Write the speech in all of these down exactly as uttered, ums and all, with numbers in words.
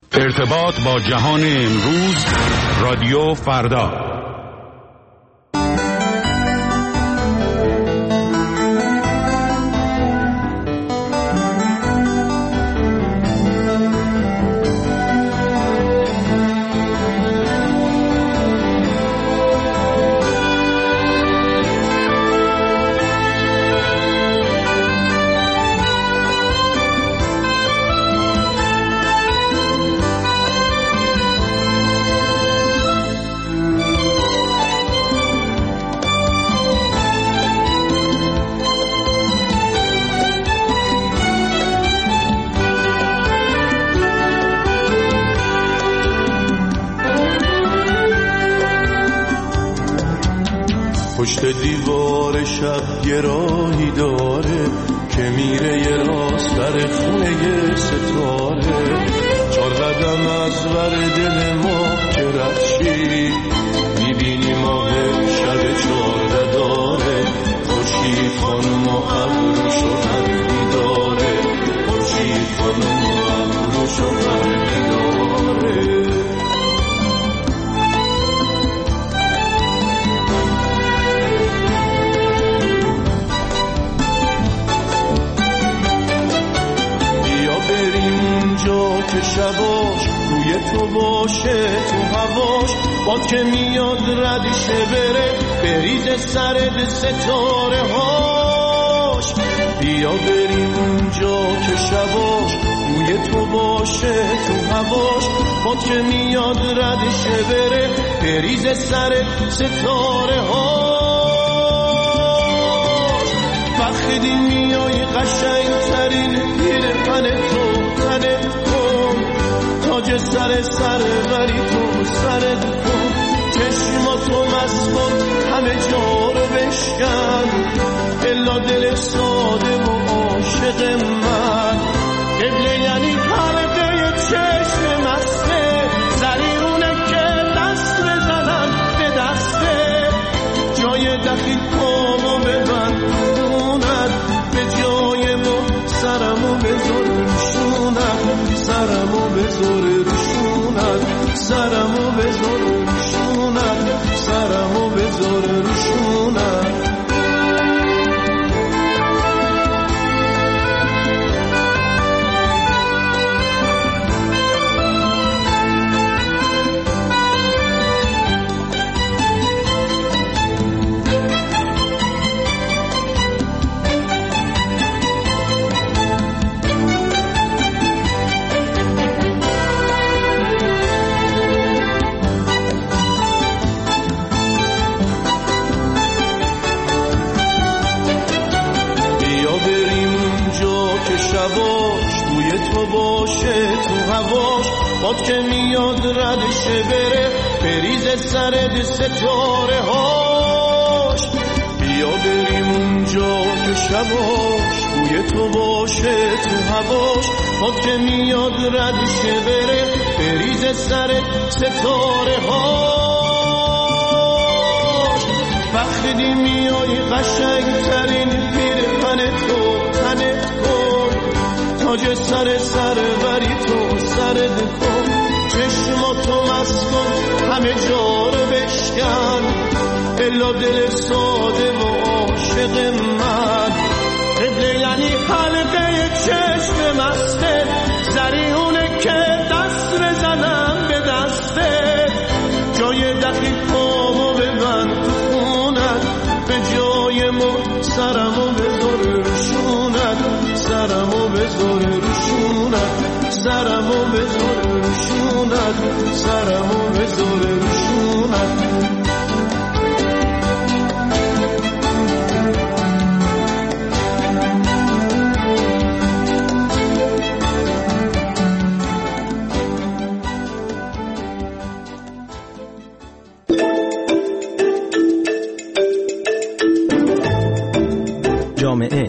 ارتباط با جهان امروز، رادیو فردا. پشت دیوار شب یه راهی داره که میره یه راست بر خونه یه ستاره. چار قدم از ور دل ما که رفشی میبینی ماه شب چارده داره. خورشید خانم و ابروشو غربی داره. خورشید خانم و ابروشو غربی داره. که شباش روی تو باشه تو هواش باد که میاد ردیشه بره بریز سرد ستاره هاش. بیا بریم اونجا که شباش روی تو باشه تو هواش باد که میاد ردیشه بره بریز سرد ستاره هاش. وقتی میای قشنگ ترین پیرهن تو تنت تاج سر سر وری تو سرت کن. چشماتو مسکن همه جا رو بشکن الا دل ساده و عاشق من. قبله یعنی حلقه چشم مسته زریونه که دست بزنم به دسته. جای دخیل پامو ببند خونت به جای ما سرمو بذار روشونت. سرمو بذار روشونت. سرمو بذار روشونت. سرمو بذار روشونت. باد که میاد ردشه بره بریز سرد ستاره هاش. بیا بریم اونجا که شباش بوی تو باشه تو هواش باد که میاد ردشه بره بریز سرد ستاره هاش. وقتی میای قشنگ ترین پیرهن تو تنت کن تاج سر سر وری تو سرت کن. چشماتو مسکن همه جا رو بشکن الا دل ساده و عاشق من. قبله یعنی حلقه چشم مسته زریونه که دست بزنم به دسته. جای دقیق پامو ببند تو خونت به جای ما سرمو بذار روشونت. سرمو بذار روشونت. سرمو بذار روشونت. سرمو بذار روشونت. جامعه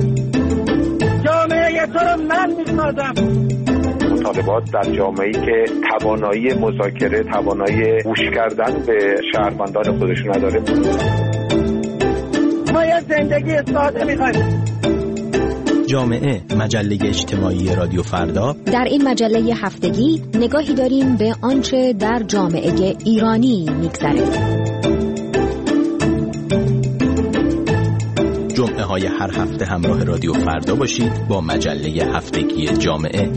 جامعه تو رو من می‌سازم. مطالبات در جامعه‌ای که توانایی مذاکره، توانایی گوش کردن به شهروندان خودشون نداره. ما یه زندگی ساده می‌خوایم. جامعه، مجله اجتماعی رادیو فردا. در این مجله هفتگی نگاهی داریم به آنچه در جامعه ایرانی میگذره. جمعه های هر هفته همراه رادیو فردا باشید با مجله هفتگی جامعه.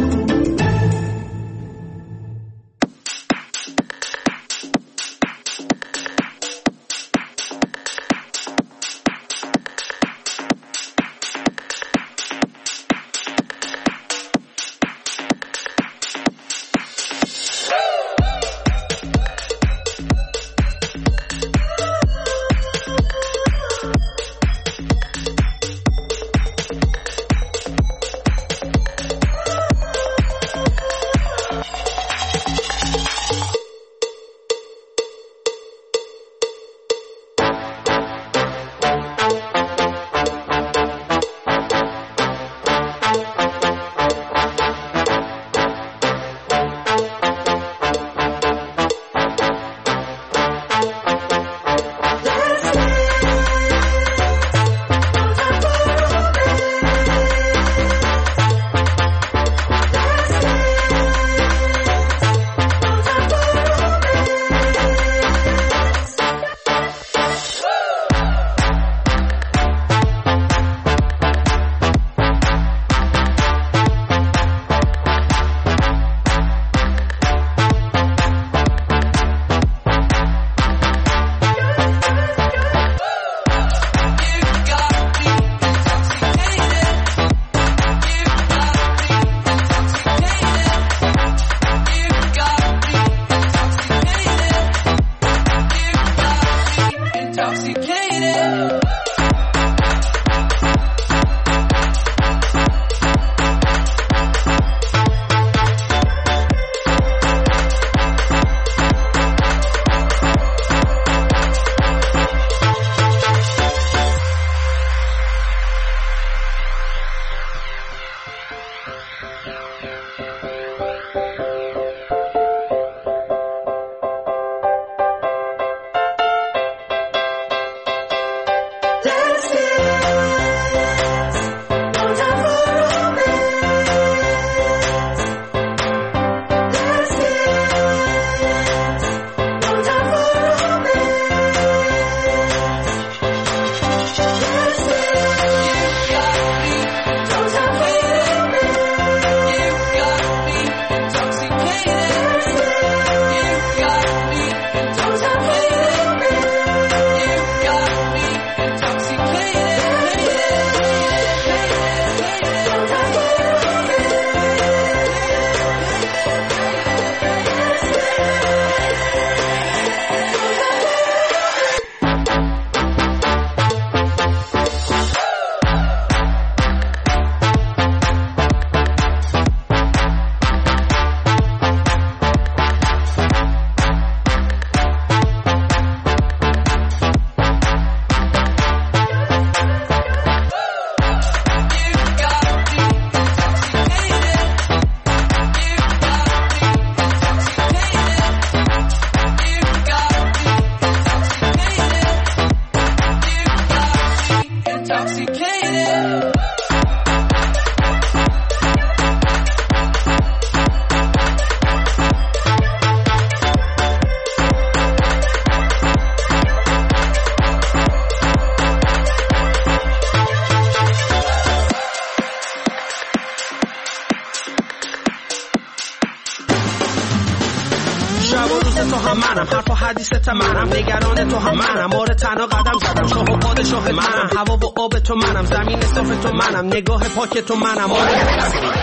حدیثت منم، نگران تو هم منم، آره تنها قدم زدم، شاه و پادشاه منم، هوا و آب تو منم، زمین صاف تو منم، نگاه پاک تو منم، آره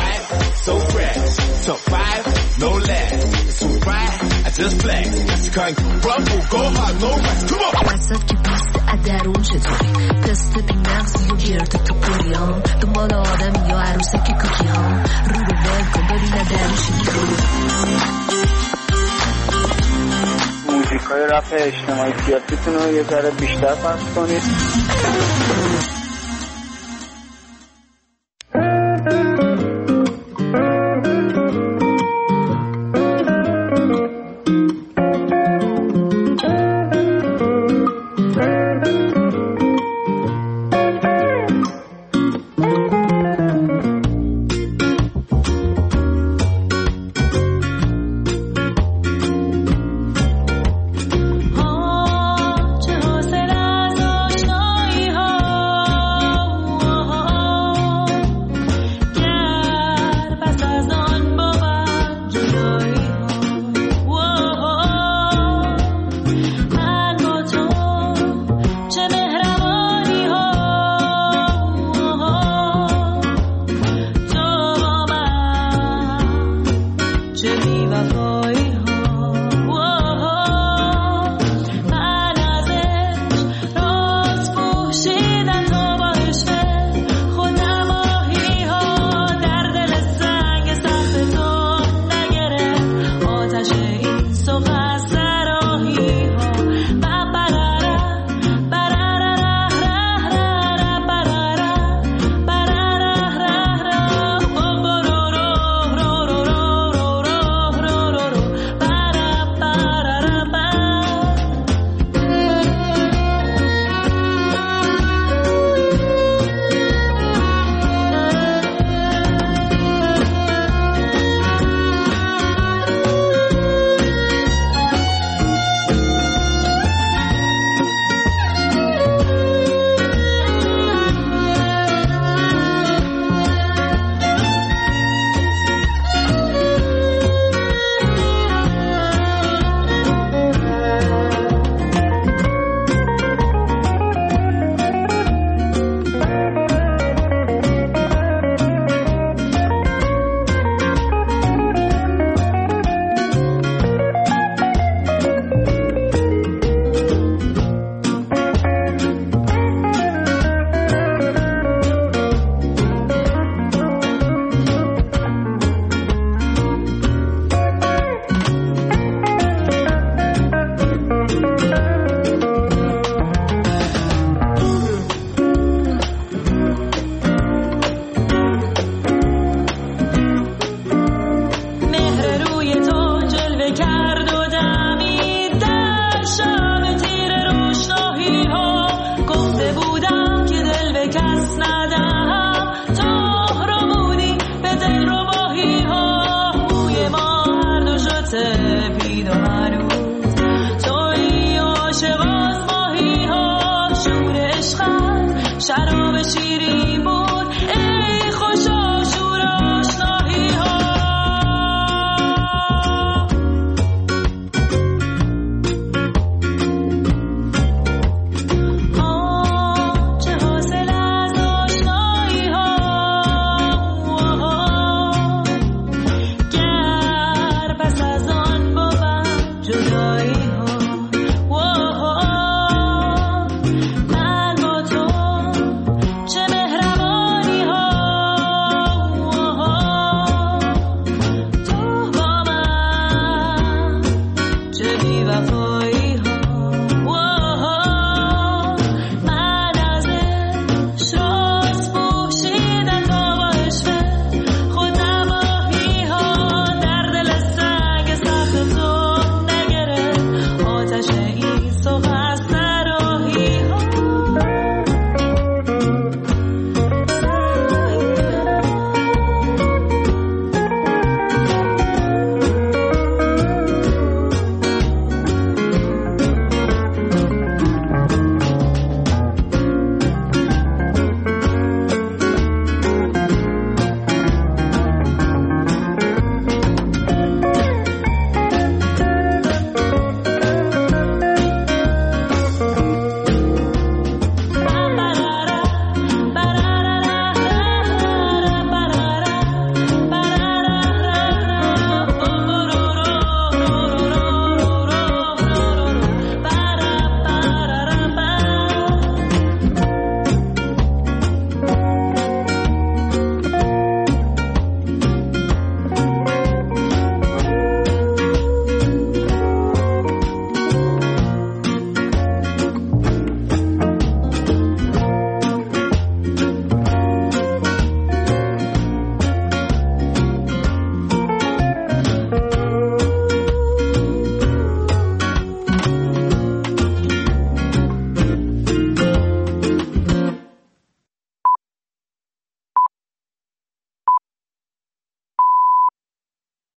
so fresh, so five, no less, so right, I just flex, that's the kind of rumble, go hard, no rest, come on. وسط که پست ادرون چطوری دست بی مغزی و گرد تو پریام دنبال آدم یا عروسک کوکی ها رو رو ول کن ببینه درشی موزیکای رپ اجتماعی سیاسیتون رو یه ذره بیشتر پخش کنید.